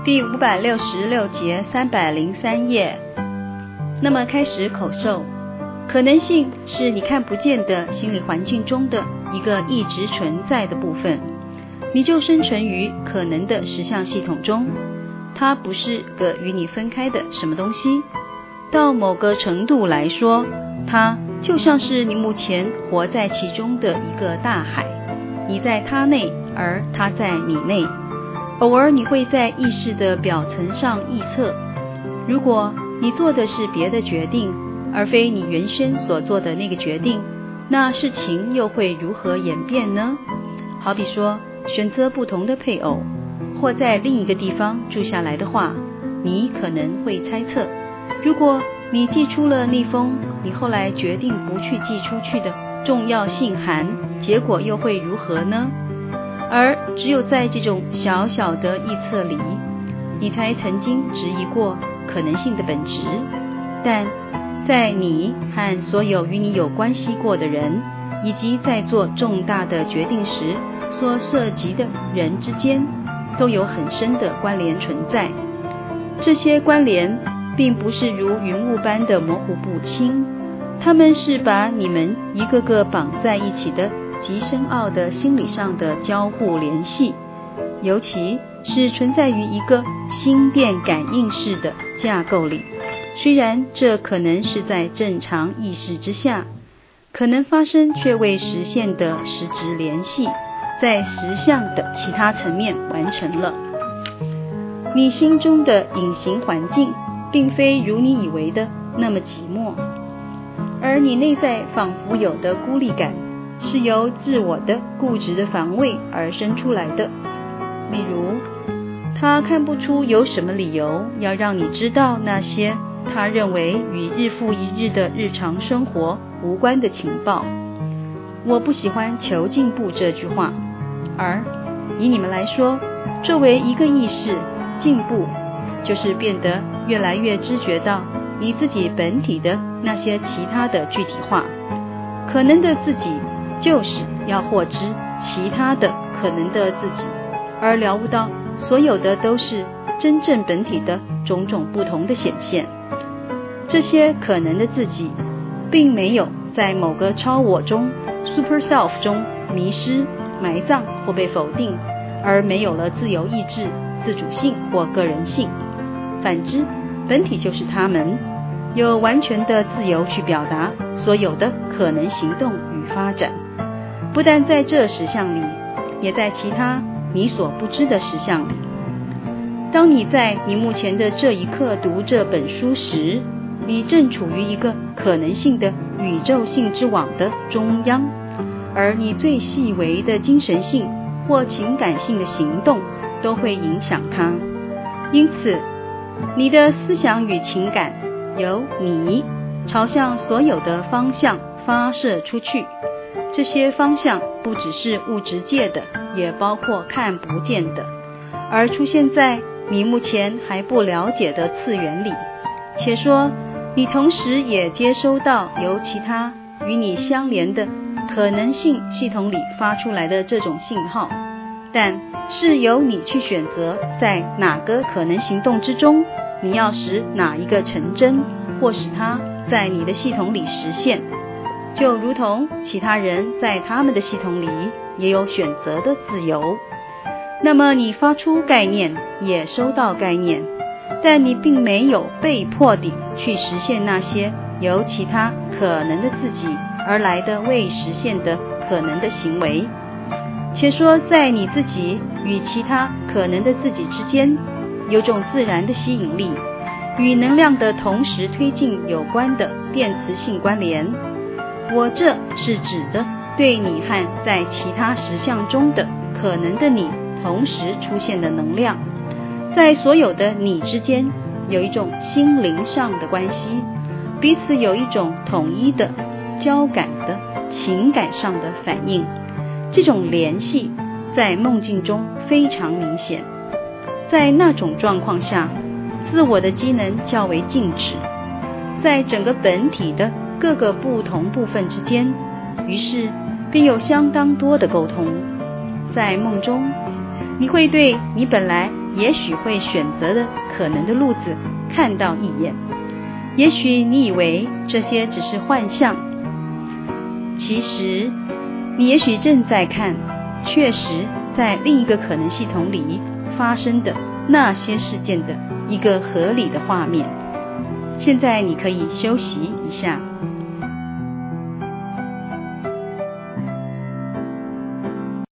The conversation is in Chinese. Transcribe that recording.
第566节303页。那么开始口授，可能性是你看不见的心理环境中的一个一直存在的部分，你就生存于可能的实相系统中，它不是个与你分开的什么东西。到某个程度来说，它就像是你目前活在其中的一个大海，你在它内，而它在你内。偶尔你会在意识的表层上臆测，如果你做的是别的决定，而非你原先所做的那个决定，那事情又会如何演变呢？好比说，选择不同的配偶，或在另一个地方住下来的话，你可能会猜测，如果你寄出了那封你后来决定不去寄出去的重要信函，结果又会如何呢？而只有在这种小小的臆测里，你才曾经质疑过可能性的本质。但在你和所有与你有关系过的人，以及在做重大的决定时所涉及的人之间，都有很深的关联存在。这些关联并不是如云雾般的模糊不清，它们是把你们一个个绑在一起的极深奥的心理上的交互联系，尤其是存在于一个心电感应式的架构里。虽然这可能是在正常意识之下可能发生却未实现的实质联系，在实相的其他层面完成了。你心中的隐形环境并非如你以为的那么寂寞，而你内在仿佛有的孤立感是由自我的固执的防卫而生出来的。例如，他看不出有什么理由要让你知道那些他认为与日复一日的日常生活无关的情报。我不喜欢求进步这句话，而以你们来说，作为一个意识，进步就是变得越来越知觉到你自己本体的那些其他的具体化。可能的自己就是要获知其他的可能的自己，而了悟到所有的都是真正本体的种种不同的显现。这些可能的自己并没有在某个超我中 Super Self 中迷失、埋葬或被否定，而没有了自由意志、自主性或个人性。反之，本体就是他们，有完全的自由去表达所有的可能行动与发展，不但在这实相里，也在其他你所不知的实相里。当你在你目前的这一刻读这本书时，你正处于一个可能性的宇宙性之网的中央，而你最细微的精神性或情感性的行动都会影响它。因此，你的思想与情感由你朝向所有的方向发射出去，这些方向不只是物质界的，也包括看不见的，而出现在你目前还不了解的次元里。且说你同时也接收到由其他与你相连的可能性系统里发出来的这种信号，但是由你去选择在哪个可能行动之中，你要使哪一个成真，或使它在你的系统里实现，就如同其他人在他们的系统里也有选择的自由。那么你发出概念，也收到概念，但你并没有被迫地去实现那些由其他可能的自己而来的未实现的可能的行为。且说在你自己与其他可能的自己之间，有种自然的吸引力，与能量的同时推进有关的电磁性关联。我这是指着对你和在其他实相中的可能的你同时出现的能量。在所有的你之间有一种心灵上的关系，彼此有一种统一的交感的情感上的反应。这种联系在梦境中非常明显。在那种状况下，自我的机能较为静止，在整个本体的各个不同部分之间，于是便有相当多的沟通。在梦中，你会对你本来也许会选择的可能的路子看到一眼。也许你以为这些只是幻象，其实你也许正在看确实在另一个可能系统里发生的那些事件的一个合理的画面。现在你可以休息一下。